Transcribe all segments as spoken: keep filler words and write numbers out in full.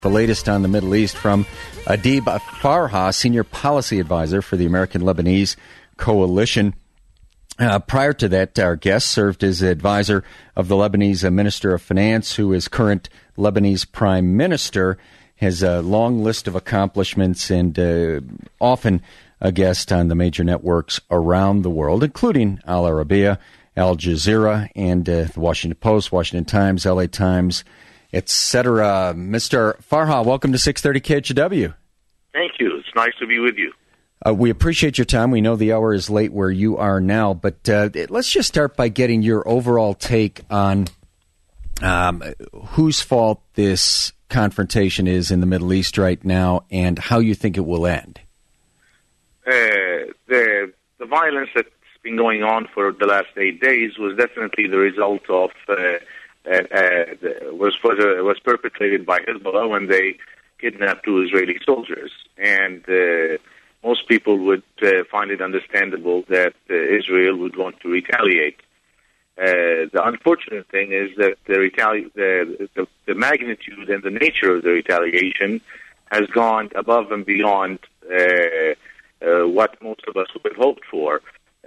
The latest on the Middle East from Adib Farha, Senior Policy Advisor for the American Lebanese Coalition. Uh, prior to that, our guest served as advisor of the Lebanese Minister of Finance, who is current Lebanese Prime Minister, has a long list of accomplishments and uh, often a guest on the major networks around the world, including Al Arabiya, Al Jazeera, and uh, the Washington Post, Washington Times, L A Times, et cetera. Mister Farha, welcome to six thirty K H W. Thank you. It's nice to be with you. Uh, we appreciate your time. We know the hour is late where you are now, but uh, let's just start by getting your overall take on um, whose fault this confrontation is in the Middle East right now and how you think it will end. Uh, the, the violence that's been going on for the last eight days was definitely the result of uh, Uh, uh, was was, uh, was perpetrated by Hezbollah when they kidnapped two Israeli soldiers, and uh, most people would uh, find it understandable that uh, Israel would want to retaliate. Uh, the unfortunate thing is that the, retali- the, the the magnitude and the nature of the retaliation has gone above and beyond uh, uh, what most of us would have hoped for.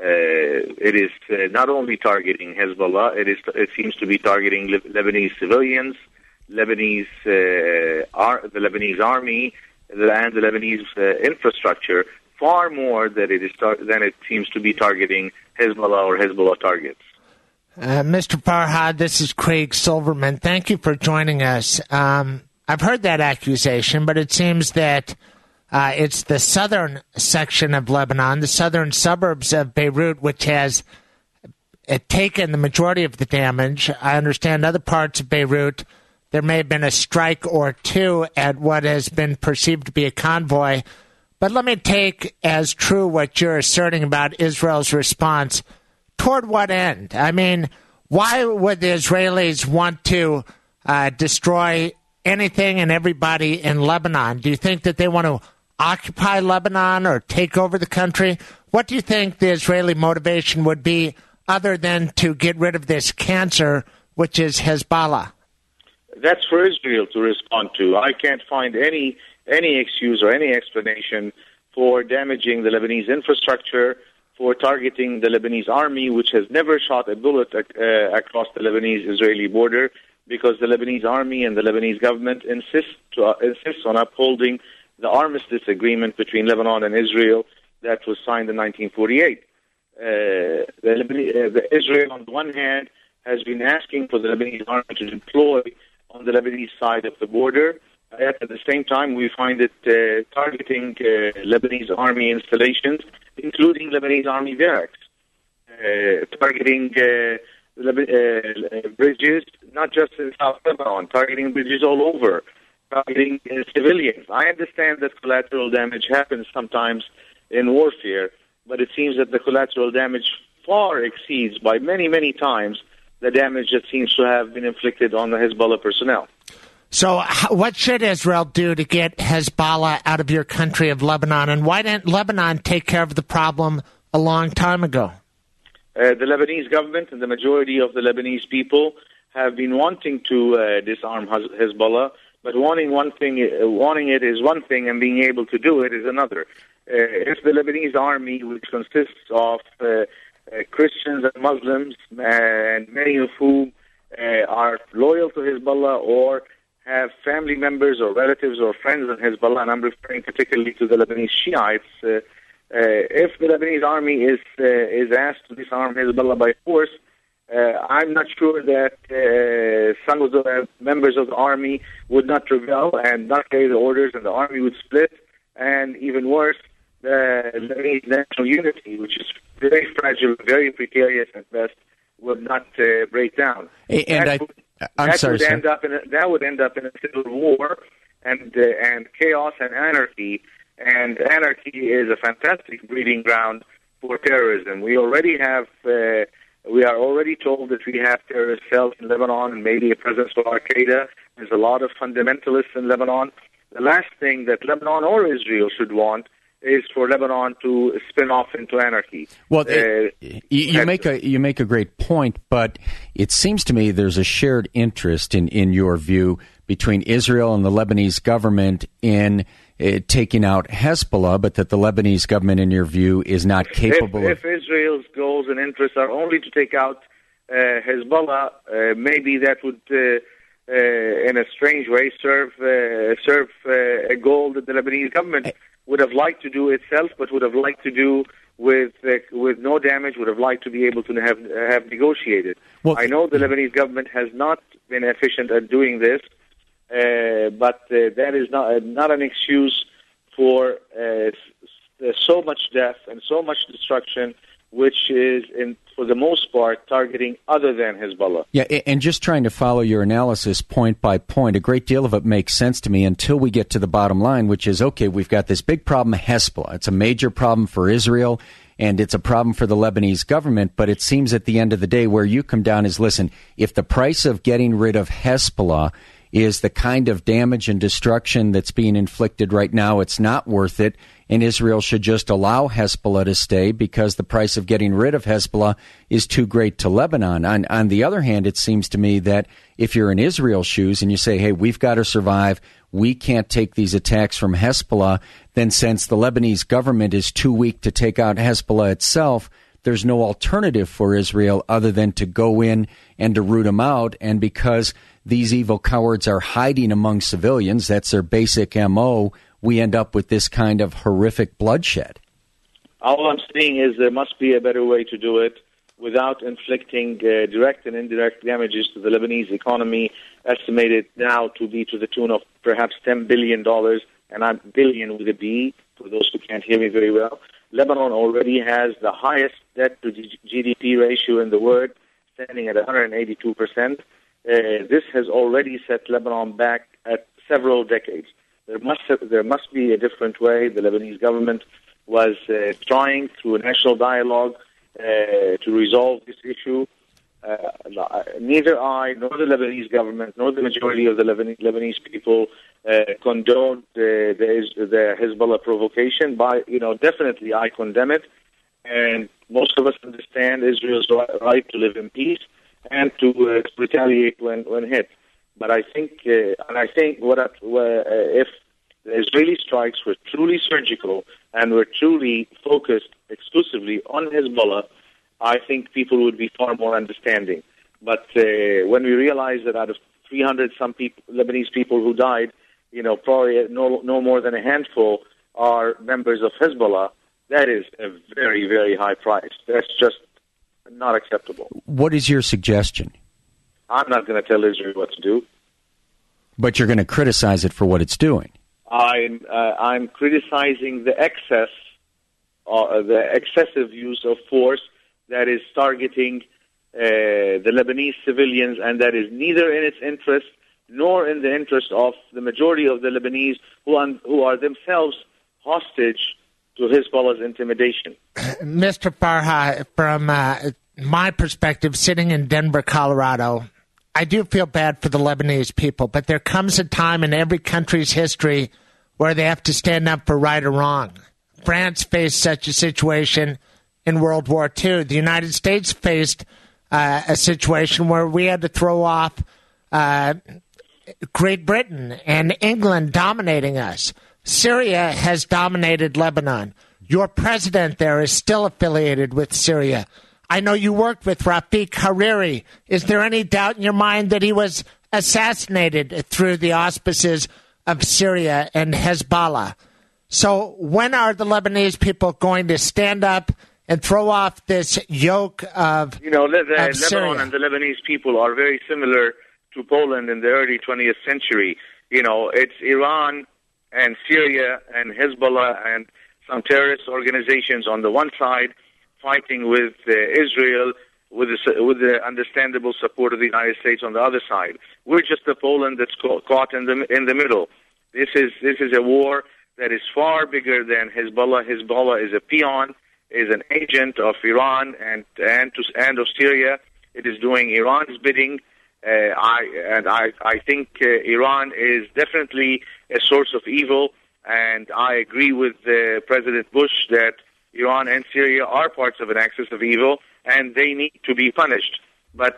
Uh, it is uh, not only targeting Hezbollah, it is it seems to be targeting Lib- Lebanese civilians, Lebanese uh, ar- the Lebanese army, and the Lebanese uh, infrastructure far more than it is tar- than it seems to be targeting Hezbollah or Hezbollah targets. Uh, Mister Farhad, this is Craig Silverman. Thank you for joining us. Um, I've heard that accusation, but it seems that Uh, it's the southern section of Lebanon, the southern suburbs of Beirut, which has uh, taken the majority of the damage. I understand other parts of Beirut, there may have been a strike or two at what has been perceived to be a convoy. But let me take as true what you're asserting about Israel's response. Toward what end? I mean, why would the Israelis want to uh, destroy anything and everybody in Lebanon? Do you think that they want to occupy Lebanon or take over the country? What do you think the Israeli motivation would be other than to get rid of this cancer, which is Hezbollah? That's for Israel to respond to. I can't find any any excuse or any explanation for damaging the Lebanese infrastructure, for targeting the Lebanese army, which has never shot a bullet uh, across the Lebanese-Israeli border, because the Lebanese army and the Lebanese government insist uh, insists on upholding the armistice agreement between Lebanon and Israel that was signed in nineteen forty-eight. Uh, the, Lebanese, uh, the Israel, on the one hand, has been asking for the Lebanese army to deploy on the Lebanese side of the border. Yet at the same time, we find it uh, targeting uh, Lebanese army installations, including Lebanese army barracks, uh, targeting uh, Leb- uh, bridges, not just in South Lebanon, targeting bridges all over. Targeting uh, civilians. I understand that collateral damage happens sometimes in warfare, but it seems that the collateral damage far exceeds by many, many times the damage that seems to have been inflicted on the Hezbollah personnel. So what should Israel do to get Hezbollah out of your country of Lebanon, and why didn't Lebanon take care of the problem a long time ago? Uh, the Lebanese government and the majority of the Lebanese people have been wanting to uh, disarm Hezbollah. But wanting one thing, uh, wanting it is one thing, and being able to do it is another. Uh, if the Lebanese army, which consists of uh, uh, Christians and Muslims, and many of whom uh, are loyal to Hezbollah or have family members or relatives or friends in Hezbollah, and I'm referring particularly to the Lebanese Shiites, uh, uh, if the Lebanese army is uh, is asked to disarm Hezbollah by force, Uh, I'm not sure that uh, some of the members of the army would not rebel and not carry the orders, and the army would split. And even worse, the Lebanese national unity, which is very fragile, very precarious at best, would not uh, break down. And that I, would, I'm that sorry, would sir. end up in a, that would end up in a civil war and uh, and chaos and anarchy. And anarchy is a fantastic breeding ground for terrorism. We already have. Uh, We are already told that we have terrorist cells in Lebanon and maybe a presence of Al-Qaeda. There's a lot of fundamentalists in Lebanon. The last thing that Lebanon or Israel should want is for Lebanon to spin off into anarchy. Well, uh, you, you make a you make a great point, but it seems to me there's a shared interest in, in your view between Israel and the Lebanese government in uh, taking out Hezbollah, but that the Lebanese government, in your view, is not capable if, of... If Israel's goals and interests are only to take out uh, Hezbollah, uh, maybe that would, uh, uh, in a strange way, serve, uh, serve uh, a goal that the Lebanese government would have liked to do itself, but would have liked to do with uh, with no damage, would have liked to be able to have have negotiated. Well, I know the Lebanese government has not been efficient at doing this, uh, but uh, that is not uh, not an excuse for uh, so much death and so much destruction, which is, in for the most part, targeting other than Hezbollah. Yeah, and just trying to follow your analysis point by point, a great deal of it makes sense to me until we get to the bottom line, which is, okay, we've got this big problem, Hezbollah. It's a major problem for Israel, and it's a problem for the Lebanese government, but it seems at the end of the day where you come down is, listen, if the price of getting rid of Hezbollah is the kind of damage and destruction that's being inflicted right now, it's not worth it, and Israel should just allow Hezbollah to stay because the price of getting rid of Hezbollah is too great to Lebanon. On, on the other hand, it seems to me that if you're in Israel's shoes and you say, hey, we've got to survive, we can't take these attacks from Hezbollah, then since the Lebanese government is too weak to take out Hezbollah itself, there's no alternative for Israel other than to go in and to root them out. And because these evil cowards are hiding among civilians, that's their basic M O, we end up with this kind of horrific bloodshed. All I'm saying is there must be a better way to do it without inflicting uh, direct and indirect damages to the Lebanese economy, estimated now to be to the tune of perhaps ten billion dollars, and I'm billion with a B, for those who can't hear me very well. Lebanon already has the highest debt to G D P ratio in the world, standing at one hundred eighty-two percent. Uh, this has already set Lebanon back at several decades. There must have, there must be a different way. The Lebanese government was uh, trying through a national dialogue uh, to resolve this issue. Uh, neither I nor the Lebanese government nor the majority of the Lebanese, Lebanese people uh, condoned uh, the, the Hezbollah provocation. By you know, definitely I condemn it, and most of us understand Israel's right to live in peace and to uh, retaliate when, when hit. But I think, uh, and I think, what uh, if the Israeli strikes were truly surgical and were truly focused exclusively on Hezbollah, I think people would be far more understanding. But uh, when we realize that out of three hundred some people, Lebanese people who died, you know, probably no, no more than a handful are members of Hezbollah, that is a very, very high price. That's just not acceptable. What is your suggestion? I'm not going to tell Israel what to do. But you're going to criticize it for what it's doing. I'm, uh, I'm criticizing the excess, uh, the excessive use of force that is targeting uh, the Lebanese civilians, and that is neither in its interest nor in the interest of the majority of the Lebanese who, un- who are themselves hostage to Hezbollah's intimidation. Mister Farha, from uh, my perspective, sitting in Denver, Colorado, I do feel bad for the Lebanese people, but there comes a time in every country's history where they have to stand up for right or wrong. France faced such a situation in World War Two. The United States faced uh, a situation where we had to throw off uh, Great Britain and England dominating us. Syria has dominated Lebanon. Your president there is still affiliated with Syria. I know you worked with Rafiq Hariri. Is there any doubt in your mind that he was assassinated through the auspices of Syria and Hezbollah? So when are the Lebanese people going to stand up and throw off this yoke of You know, the, the of Lebanon Syria? and the Lebanese people are very similar to Poland in the early twentieth century. You know, it's Iran and Syria and Hezbollah and some terrorist organizations on the one side fighting with uh, Israel with the, with the understandable support of the United States on the other side. We're just the Poland that's caught in the in the middle. This is this is a war that is far bigger than Hezbollah. Hezbollah is a peon, is an agent of Iran and and to, and of Syria. It is doing Iran's bidding. Uh, I and I I think uh, Iran is definitely a source of evil, and I agree with uh, President Bush that Iran and Syria are parts of an axis of evil, and they need to be punished. But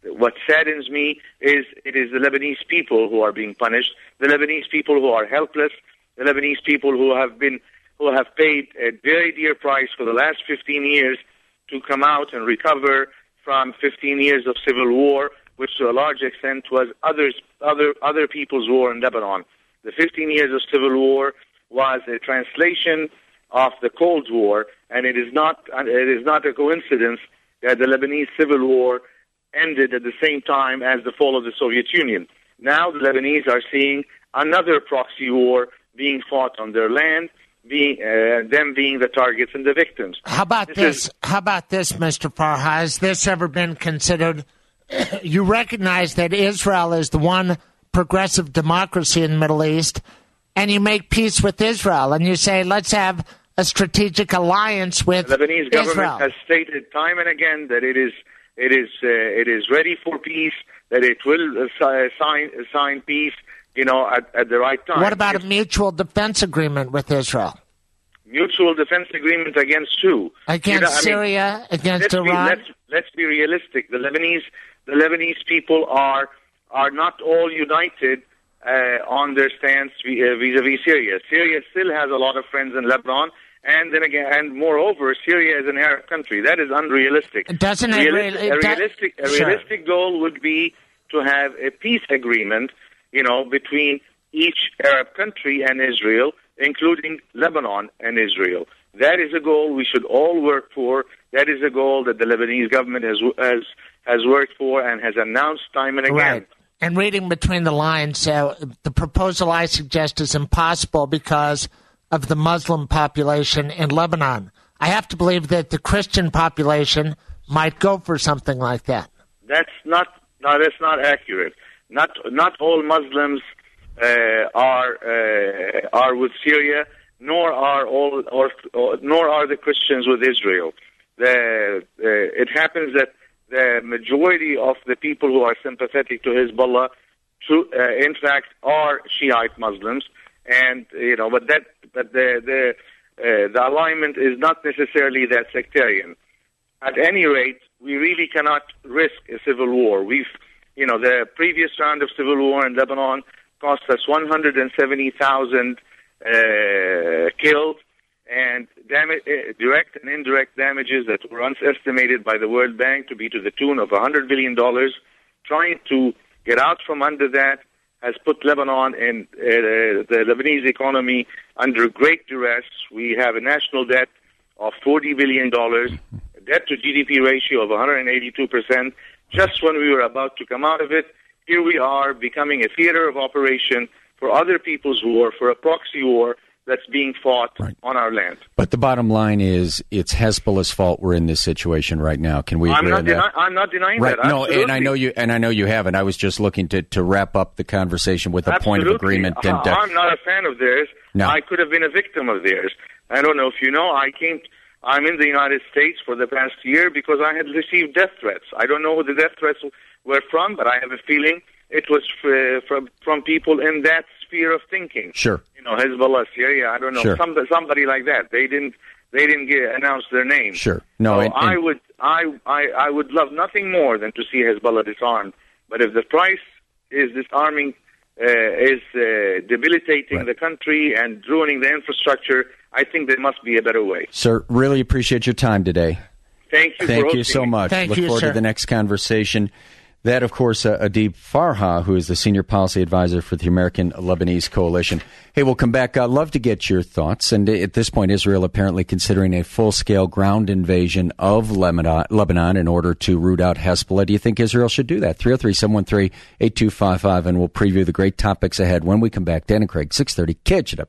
what saddens me is it is the Lebanese people who are being punished, the Lebanese people who are helpless, the Lebanese people who have been who have paid a very dear price for the last fifteen years to come out and recover from fifteen years of civil war, which to a large extent was others, other other people's war in Lebanon. The fifteen years of civil war was a translation of the Cold War, and it is not it is not a coincidence that the Lebanese civil war ended at the same time as the fall of the Soviet Union. Now the Lebanese are seeing another proxy war being fought on their land, being uh, them being the targets and the victims. How about this? this? Is, How about this, Mister Farha? Has this ever been considered? You recognize that Israel is the one progressive democracy in the Middle East, and you make peace with Israel, and you say, let's have a strategic alliance with Israel. The Lebanese government Israel. has stated time and again that it is it is uh, it is ready for peace, that it will uh, sign sign peace, you know, at, at the right time. What about it's, a mutual defense agreement with Israel? Mutual defense agreement against who? Against you know, Syria, I mean, against let's Iran? Be, let's, let's be realistic. The Lebanese the Lebanese people are are not all united uh, on their stance vis-a-vis Syria. Syria still has a lot of friends in Lebanon, and then again, and moreover, Syria is an Arab country. That is unrealistic. Doesn't it realistic, really, a realistic, a realistic sure. goal would be to have a peace agreement, you know, between each Arab country and Israel, including Lebanon and Israel. That is a goal we should all work for. That is a goal that the Lebanese government has has has worked for and has announced time and again. Right. And reading between the lines, uh, the proposal I suggest is impossible because of the Muslim population in Lebanon. I have to believe that the Christian population might go for something like that. That's not no, that's not accurate. Not not all Muslims uh, are uh, are with Syria, nor are all or, or nor are the Christians with Israel. The, uh, it happens that the majority of the people who are sympathetic to Hezbollah, to, uh, in fact, are Shiite Muslims, and you know, but that, but the the uh, the alignment is not necessarily that sectarian. At any rate, we really cannot risk a civil war. We've, you know, the previous round of civil war in Lebanon cost us one hundred seventy thousand uh, killed, and damage, uh, direct and indirect damages that were once estimated by the World Bank to be to the tune of one hundred billion dollars. Trying to get out from under that has put Lebanon and uh, the Lebanese economy under great duress. We have a national debt of forty billion dollars, a debt to G D P ratio of one hundred eighty-two percent. Just when we were about to come out of it, here we are becoming a theater of operation for other people's war, for a proxy war that's being fought right. on our land. But the bottom line is, it's Hezbollah's fault we're in this situation right now. Can we agree I'm not on that? Deni- I'm not denying right. that. No, Absolutely. and I know you, and I know you haven't. I was just looking to, to wrap up the conversation with a Absolutely. point of agreement. And, uh, I'm not a fan of theirs. No. I could have been a victim of theirs. I don't know if you know, I came. I'm in the United States for the past year because I had received death threats. I don't know who the death threats were from, but I have a feeling it was f- from from people in that sphere of thinking. Sure. You know, Hezbollah, Syria, I don't know, sure. some, somebody like that. They didn't they didn't get, announce their name. Sure. No, so and, and I would I, I I would love nothing more than to see Hezbollah disarmed. But if the price is disarming, uh, is uh, debilitating right. the country and ruining the infrastructure, I think there must be a better way. Sir, really appreciate your time today. Thank you. Thank for you so me. much. Thank Look you, forward sir. to the next conversation. That, of course, uh, Adib Farha, who is the Senior Policy Advisor for the American Lebanese Coalition. Hey, we'll come back. I'd love to get your thoughts. And at this point, Israel apparently considering a full-scale ground invasion of Lebanon, Lebanon in order to root out Hezbollah. Do you think Israel should do that? three oh three, seven one three, eight two five five, and we'll preview the great topics ahead when we come back. Dan and Craig, six thirty, Catch It Up.